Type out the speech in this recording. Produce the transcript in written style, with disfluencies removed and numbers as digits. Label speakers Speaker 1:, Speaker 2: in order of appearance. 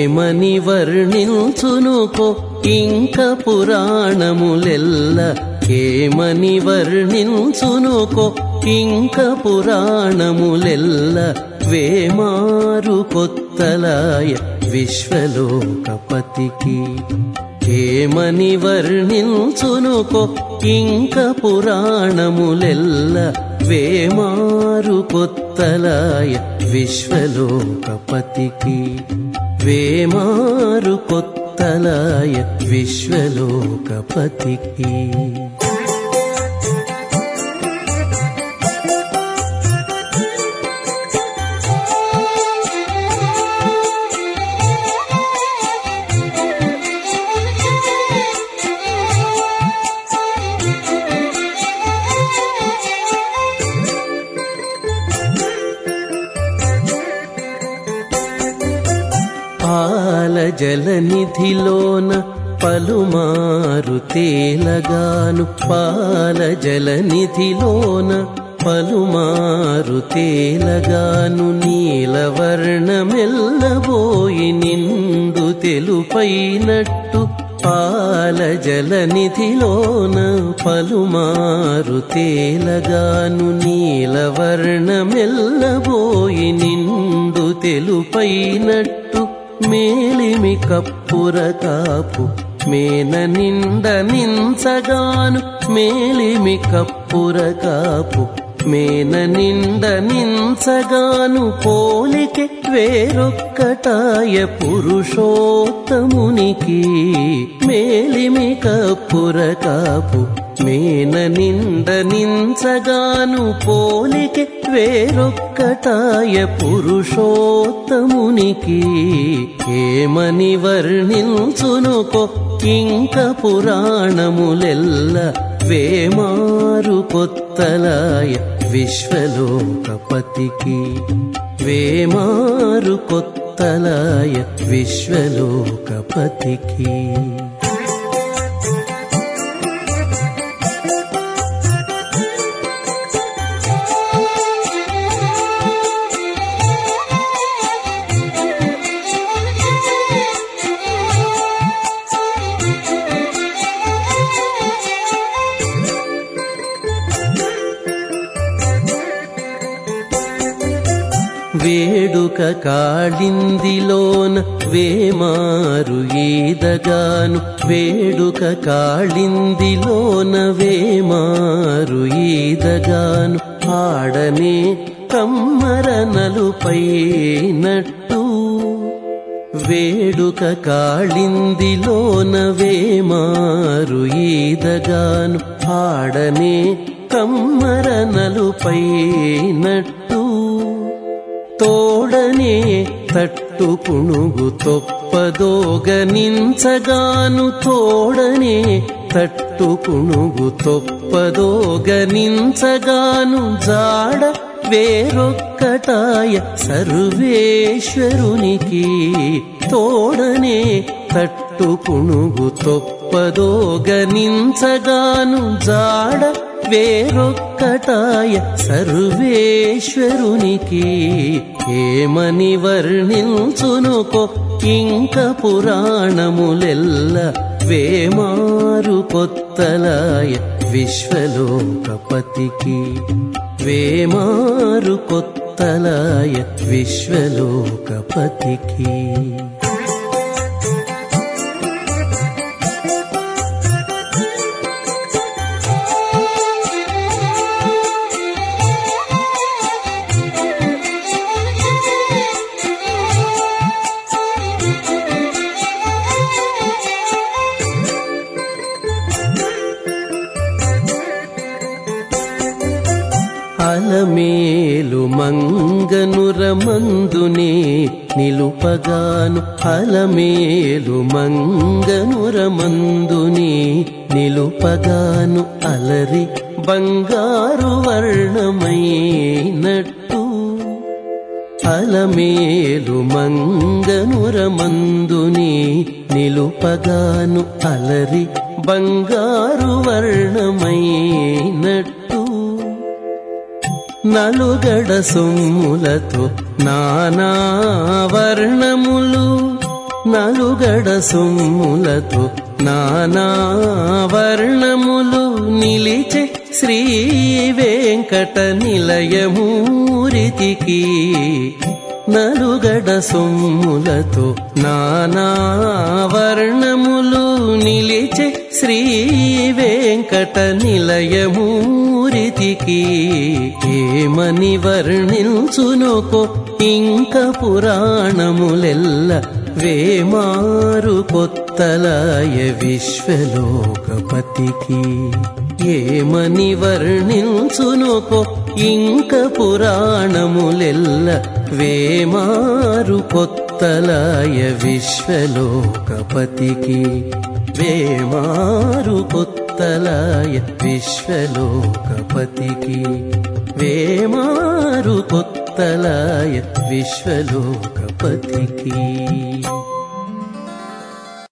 Speaker 1: ఏమని వర్ణించునుకో ఇంక పురాణములెల్ల ఏమని వర్ణించునుకో ఇంక పురాణములెల్ల వేమారు కొత్తలాయ విశ్వలోకపతికి ఏమని వర్ణించునుకో ఇంక పురాణములెల్ల వేమారు కొత్తలాయ విశ్వలోకపతికి వేమారు కొత్తలాయ విశ్వలోకపతికి పాల జలనిధిలోన పలుమారు తేలగాను పాల జలనిధిలోన పలుమారు తేలగాను నీలవర్ణమెల్లబోయి నిండు తెలుపైనట్టు పాల జలనిధిలోన పలుమారు తేలగాను నీలవర్ణమెల్లబోయి నిండు తెలుపైనట్టు మేలిమి కప్పుర కాపు మేన నిండ నించగాను మేలిమి కప్పుర కాపు మేన నిండ నించగాను పోలికే వేరొక్కటాయ పురుషోత్తమునికి మేలిమి కప్పుర కాపు మేన నిండ నించగాను పోలికే వేరొక్కటాయ పురుషోత్తమునికి ఏమని వర్ణించునుకో ఇంక పురాణములెల్ల వేమారు కొత్తలాయ విశ్వలోకపతికి వేమారు కొత్తలాయ విశ్వలోకపతికి వేడుక కాళిందిలోన వేమారు ఈదగాను వేడుక కాళిందిలోన వేమారు ఈదగాను ఆడనే కమ్మర నలుపైనట్టు వేడుక కాళిందిలోన వేమారు ఈదగాను ఆడనే కమ్మర నలుపైనట్టు తోడనే తట్టు పుణుగు తొప్పదోగనించగాను తోడనే తట్టు పుణుగు తొప్పదోగనించగాను జాడ వేరొక్కటాయ సర్వేశ్వరునికి తోడనే తట్టు పుణుగు తొప్పదోగనించగాను జాడ వేరొక్కటాయ సర్వేశ్వరునికి ఏమని వర్ణించునుకో ఇంక పురాణములెల్ల వేమారు కొత్తలాయ విశ్వలోకపతికి వేమారు కొత్తలాయ విశ్వలోకపతికి అలమేలు మంగనురమందునే నిలుపగాను అలమేలు మంగనురమందునే నిలుపగాను అలరి బంగారు వర్ణమైనట్టు అలమేలు మంగనురమందునే నిలుపగాను అలరి బంగారు వర్ణమైనట్టు నలుగడ సొమ్ములతో నానా వర్ణములు నలుగడ సొమ్ములతో నానా వర్ణములు నిలిచే శ్రీ వెంకట నిలయమూరితికి నలుగడ సొమ్ములతో నానా వర్ణములు నిలిచే శ్రీ వెంకట నిలయమూరితికి ఏమని వర్ణించునోకో ఇంక పురాణములెల్ల వేమారు కొత్తలాయ విశ్వలోకపతికి ఏమని వర్ణించునోకో ఇంక పురాణములెల్ల వేమారు కొత్తలాయ విశ్వలోకపతికి వేమారు కొత్తలాయ విశ్వలోకపతికి వేమారు కొత్తలాయ విశ్వలోకపతికి